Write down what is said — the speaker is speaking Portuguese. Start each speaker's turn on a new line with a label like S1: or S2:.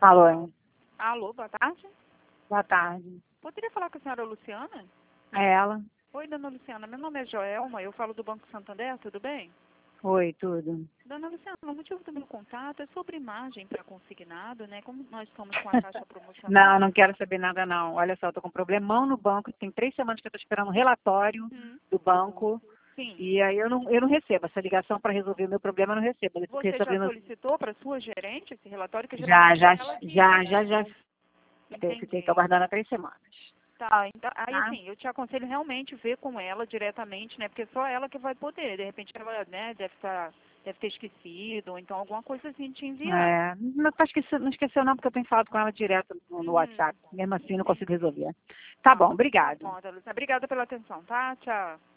S1: Alô,
S2: Alô, boa tarde.
S1: boa tarde.
S2: Poderia falar com a senhora Luciana?
S1: É ela?
S2: Oi, dona Luciana. Meu nome é Joelma, eu falo do Banco Santander, tudo bem?
S1: Oi, tudo.
S2: Dona Luciana, o motivo do meu contato é sobre imagem para consignado, né? Como nós estamos com a taxa
S1: Não,
S2: promocional.
S1: não quero saber nada não. Olha só, eu tô com um problemão no banco, tem 3 semanas que eu tô esperando um relatório do banco
S2: Sim.
S1: e aí eu não recebo essa ligação para resolver o meu problema, eu não recebo. Eu fiquei
S2: Você já
S1: sabendo
S2: solicitou para sua gerente esse relatório, que
S1: já,
S2: geralmente
S1: já,
S2: é ela que...
S1: já, fiquei
S2: Entendi.
S1: aguardando há 3 semanas.
S2: Tá, então, aí
S1: Tá?
S2: assim, eu te aconselho realmente ver com ela diretamente, né? Porque só ela que vai poder. De repente ela, né, deve ter esquecido, ou então alguma coisa assim te enviar.
S1: Não, não esqueceu não, porque eu tenho falado com ela direto no WhatsApp. Mesmo assim, não consigo resolver. Tá
S2: Tá,
S1: bom, obrigado.
S2: bom, Ana Luciana. Obrigada pela atenção, tá? Tchau.